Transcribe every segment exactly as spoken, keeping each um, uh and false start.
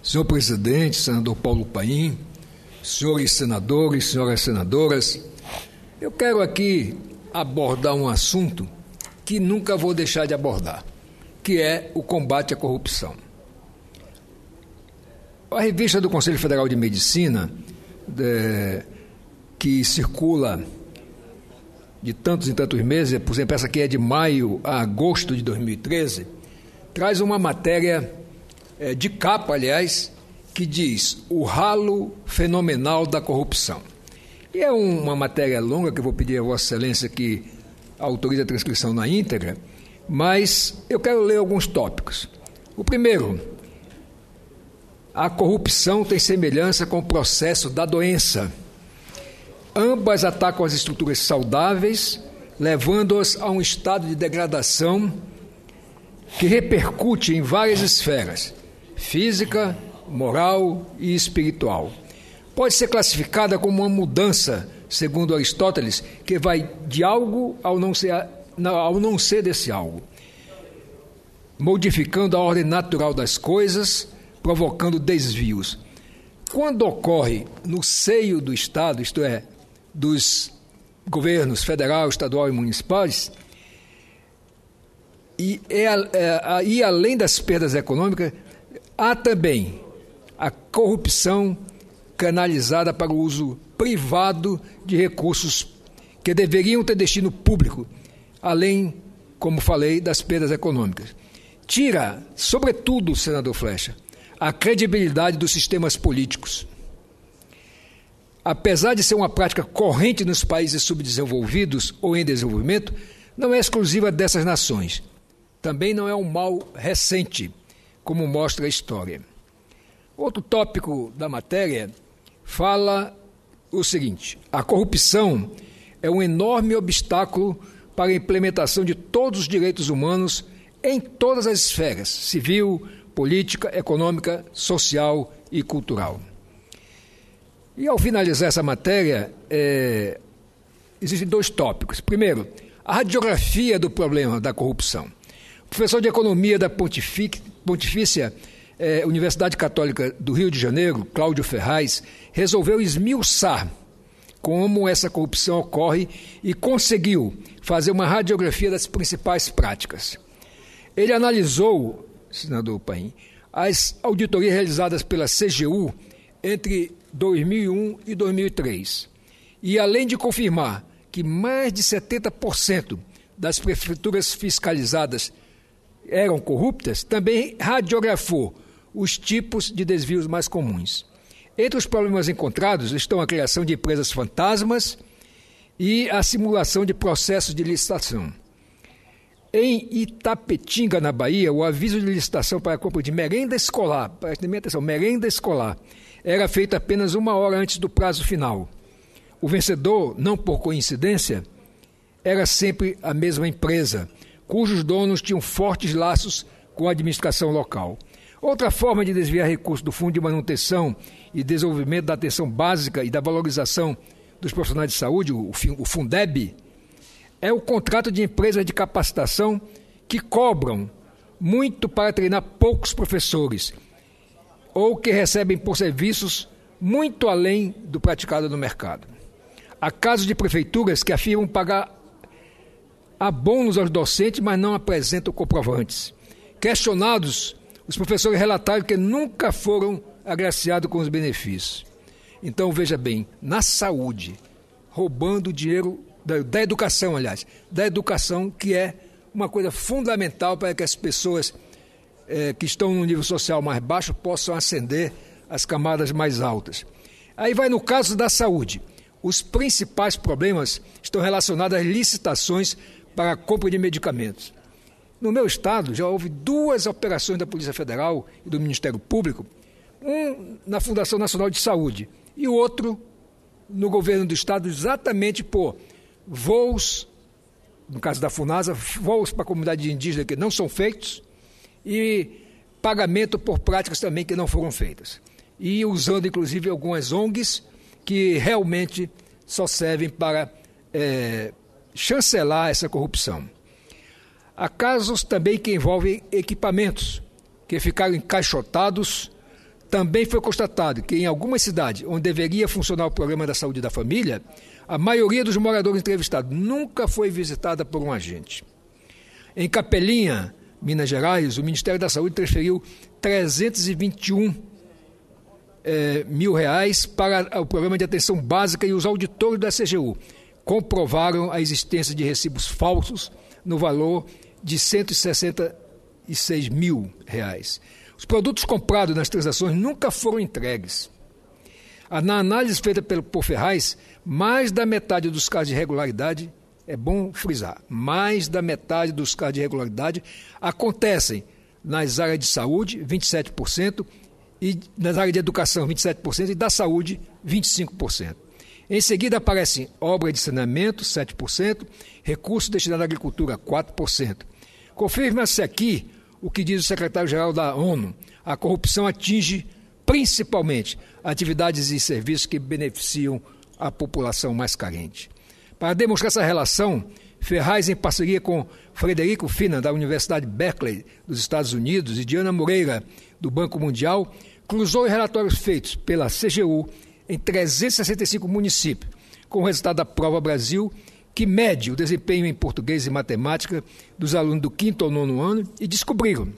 Senhor presidente, senador Paulo Paim, senhores senadores, senhoras senadoras, eu quero aqui abordar um assunto que nunca vou deixar de abordar, que é o combate à corrupção. A revista do Conselho Federal de Medicina, de, que circula de tantos em tantos meses, por exemplo, essa aqui é de maio a agosto de dois mil e treze, traz uma matéria é, de capa, aliás, que diz o ralo fenomenal da corrupção. E é uma matéria longa que eu vou pedir a Vossa Excelência que autorize a transcrição na íntegra, mas eu quero ler alguns tópicos. O primeiro, a corrupção tem semelhança com o processo da doença. Ambas atacam as estruturas saudáveis, levando-as a um estado de degradação que repercute em várias esferas, física, moral e espiritual. Pode ser classificada como uma mudança, segundo Aristóteles, que vai de algo ao não ser, ao não ser desse algo, modificando a ordem natural das coisas, provocando desvios. Quando ocorre no seio do Estado, isto é, dos governos federal, estadual e municipais, e, é, é, e além das perdas econômicas, há também a corrupção canalizada para o uso privado de recursos que deveriam ter destino público, além, como falei, das perdas econômicas. Tira, sobretudo, senador Flecha, a credibilidade dos sistemas políticos. Apesar de ser uma prática corrente nos países subdesenvolvidos ou em desenvolvimento, não é exclusiva dessas nações. Também não é um mal recente, como mostra a história. Outro tópico da matéria fala o seguinte: a corrupção é um enorme obstáculo para a implementação de todos os direitos humanos em todas as esferas, civil, política, econômica, social e cultural. E ao finalizar essa matéria, é, existem dois tópicos. Primeiro, a radiografia do problema da corrupção. O professor de Economia da Pontifícia é, Universidade Católica do Rio de Janeiro, Cláudio Ferraz, resolveu esmiuçar como essa corrupção ocorre e conseguiu fazer uma radiografia das principais práticas. Ele analisou, senador Paim, as auditorias realizadas pela C G U entre dois mil e um e dois mil e três. E além de confirmar que mais de setenta por cento das prefeituras fiscalizadas eram corruptas, também radiografou os tipos de desvios mais comuns. Entre os problemas encontrados estão a criação de empresas fantasmas e a simulação de processos de licitação. Em Itapetinga, na Bahia, o aviso de licitação para a compra de merenda escolar, prestem atenção, merenda escolar, era feito apenas uma hora antes do prazo final. O vencedor, não por coincidência, era sempre a mesma empresa, cujos donos tinham fortes laços com a administração local. Outra forma de desviar recursos do Fundo de Manutenção e Desenvolvimento da Atenção Básica e da Valorização dos Profissionais de Saúde, o Fundeb, é o contrato de empresas de capacitação que cobram muito para treinar poucos professores ou que recebem por serviços muito além do praticado no mercado. Há casos de prefeituras que afirmam pagar abonos aos docentes, mas não apresentam comprovantes. Questionados, os professores relataram que nunca foram agraciados com os benefícios. Então, veja bem, na saúde, roubando dinheiro da, da educação, aliás, da educação, que é uma coisa fundamental para que as pessoas é, que estão no nível social mais baixo possam ascender às camadas mais altas. Aí vai no caso da saúde. Os principais problemas estão relacionados às licitações para a compra de medicamentos. No meu estado, já houve duas operações da Polícia Federal e do Ministério Público, um na Fundação Nacional de Saúde e o outro no governo do estado, exatamente por voos, no caso da FUNASA, voos para a comunidade indígena que não são feitos e pagamento por práticas também que não foram feitas. E usando, inclusive, algumas O N Gs que realmente só servem para é, chancelar essa corrupção. Há casos também que envolvem equipamentos que ficaram encaixotados Também foi constatado que em algumas cidades onde deveria funcionar o Programa da Saúde da Família, a maioria dos moradores entrevistados nunca foi visitada por um agente. Em Capelinha, Minas Gerais, o Ministério da Saúde transferiu trezentos e vinte e um eh, mil reais para o Programa de Atenção Básica e os auditores da C G U comprovaram a existência de recibos falsos no valor de cento e sessenta e seis mil reais. Os produtos comprados nas transações nunca foram entregues. Na análise feita pelo, por Ferraz, mais da metade dos casos de irregularidade, é bom frisar, mais da metade dos casos de irregularidade acontecem nas áreas de saúde, vinte e sete por cento, e nas áreas de educação, vinte e sete por cento, e da saúde, vinte e cinco por cento. Em seguida aparecem obra de saneamento, sete por cento, recursos destinados à agricultura, quatro por cento. Confirma-se aqui o que diz o secretário-geral da ONU: a corrupção atinge principalmente atividades e serviços que beneficiam a população mais carente. Para demonstrar essa relação, Ferraz, em parceria com Frederico Finnan, da Universidade Berkeley, dos Estados Unidos, e Diana Moreira, do Banco Mundial, cruzou os relatórios feitos pela C G U em trezentos e sessenta e cinco municípios, com o resultado da Prova Brasil, que mede o desempenho em português e matemática dos alunos do quinto ao nono ano, e descobriram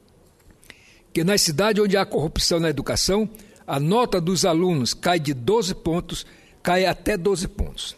que nas cidades onde há corrupção na educação, a nota dos alunos cai de doze pontos, cai até doze pontos.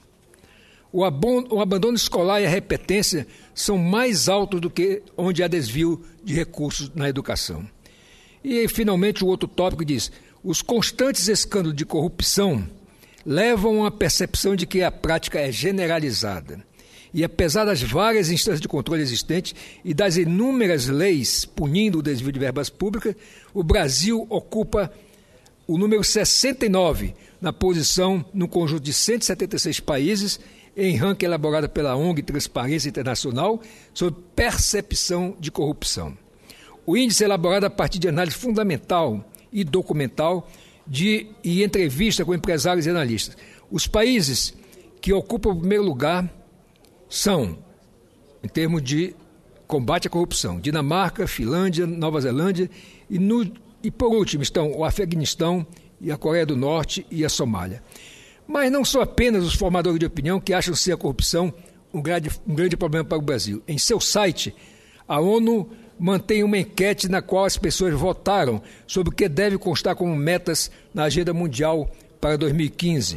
O abandono escolar e a repetência são mais altos do que onde há desvio de recursos na educação. E, finalmente, o outro tópico diz: os constantes escândalos de corrupção levam à percepção de que a prática é generalizada. E, apesar das várias instâncias de controle existentes e das inúmeras leis punindo o desvio de verbas públicas, o Brasil ocupa o número sessenta e nove na posição no conjunto de cento e setenta e seis países, em ranking elaborado pela O N G Transparência Internacional sobre percepção de corrupção. O índice é elaborado a partir de análise fundamental e documental de, e entrevista com empresários e analistas. Os países que ocupam o primeiro lugar são, em termos de combate à corrupção, Dinamarca, Finlândia, Nova Zelândia e, no, e por último estão o Afeganistão e a Coreia do Norte e a Somália. Mas não são apenas os formadores de opinião que acham ser a corrupção um grande, um grande problema para o Brasil. Em seu site, a ONU mantém uma enquete na qual as pessoas votaram sobre o que deve constar como metas na agenda mundial para dois mil e quinze,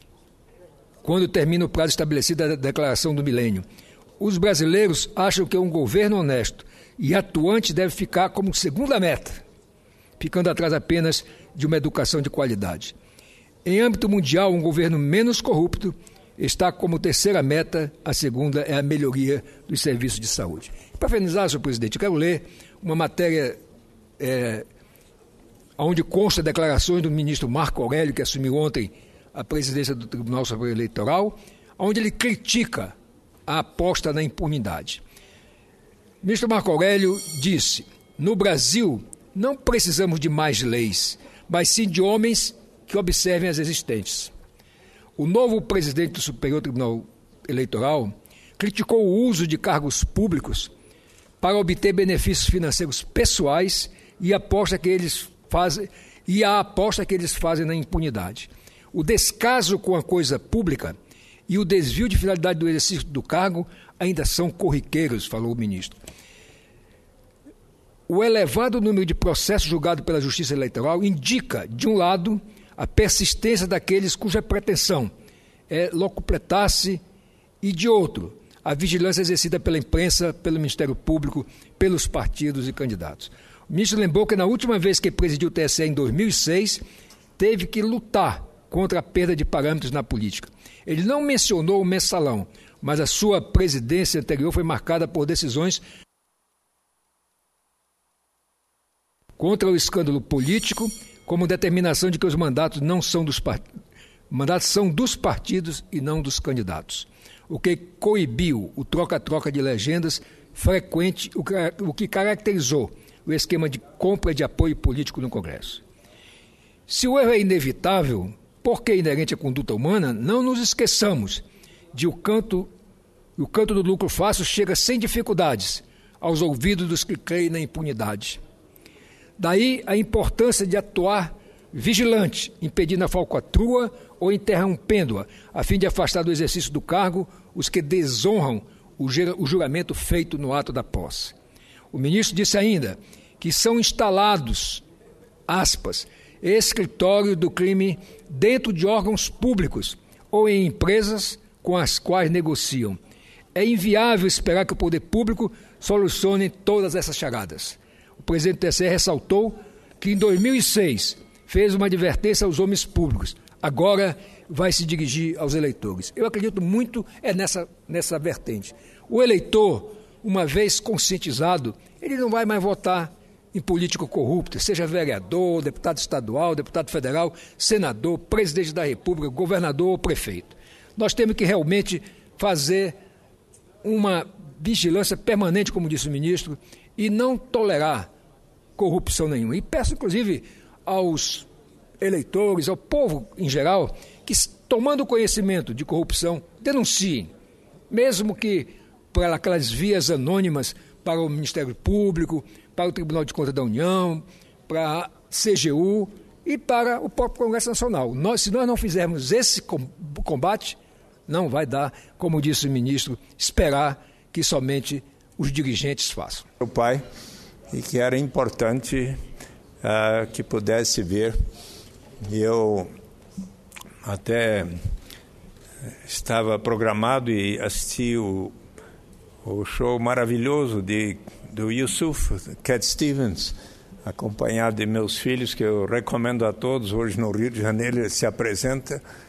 quando termina o prazo estabelecido da Declaração do Milênio. Os brasileiros acham que um governo honesto e atuante deve ficar como segunda meta, ficando atrás apenas de uma educação de qualidade. Em âmbito mundial, um governo menos corrupto está como terceira meta, a segunda é a melhoria dos serviços de saúde. Para finalizar, senhor presidente, eu quero ler uma matéria é, onde consta declarações do ministro Marco Aurélio, que assumiu ontem a presidência do Tribunal Superior Eleitoral, onde ele critica a aposta na impunidade. O ministro Marco Aurélio disse: no Brasil não precisamos de mais leis, mas sim de homens que observem as existentes. O novo presidente do Superior Tribunal Eleitoral criticou o uso de cargos públicos para obter benefícios financeiros pessoais e, aposta que eles fazem, e a aposta que eles fazem na impunidade. O descaso com a coisa pública e o desvio de finalidade do exercício do cargo ainda são corriqueiros, falou o ministro. O elevado número de processos julgados pela Justiça Eleitoral indica, de um lado, a persistência daqueles cuja pretensão é locupletar-se, e, de outro, a vigilância exercida pela imprensa, pelo Ministério Público, pelos partidos e candidatos. O ministro lembrou que, na última vez que presidiu o T S E, em dois mil e seis, teve que lutar contra a perda de parâmetros na política. Ele não mencionou o mensalão, mas a sua presidência anterior foi marcada por decisões contra o escândalo político, como determinação de que os mandatos não são dos part... mandatos são dos partidos e não dos candidatos, o que coibiu o troca-troca de legendas frequente, o que, o que caracterizou o esquema de compra de apoio político no Congresso. Se o erro é inevitável, porque é inerente à conduta humana, não nos esqueçamos de o canto, o canto do lucro fácil chega sem dificuldades aos ouvidos dos que creem na impunidade. Daí a importância de atuar vigilante, impedindo a falcatrua ou interrompendo-a, a fim de afastar do exercício do cargo os que desonram o juramento feito no ato da posse. O ministro disse ainda que são instalados, aspas, escritório do crime dentro de órgãos públicos ou em empresas com as quais negociam. É inviável esperar que o poder público solucione todas essas charadas. O presidente do T S E ressaltou que em dois mil e seis fez uma advertência aos homens públicos. Agora vai se dirigir aos eleitores. Eu acredito muito é nessa, nessa vertente. O eleitor, uma vez conscientizado, ele não vai mais votar em político corrupto, seja vereador, deputado estadual, deputado federal, senador, presidente da República, governador ou prefeito. Nós temos que realmente fazer uma vigilância permanente, como disse o ministro, e não tolerar corrupção nenhuma. E peço, inclusive, aos eleitores, ao povo em geral, que, tomando conhecimento de corrupção, denunciem, mesmo que por aquelas vias anônimas para o Ministério Público, para o Tribunal de Contas da União, para a C G U e para o próprio Congresso Nacional. Nós, se nós não fizermos esse combate, não vai dar, como disse o ministro, esperar que somente os dirigentes façam. O pai, e que era importante uh, que pudesse ver. Eu até estava programado e assisti o, o show maravilhoso de, do Yusuf, Cat Stevens, acompanhado de meus filhos, que eu recomendo a todos. Hoje no Rio de Janeiro ele se apresenta.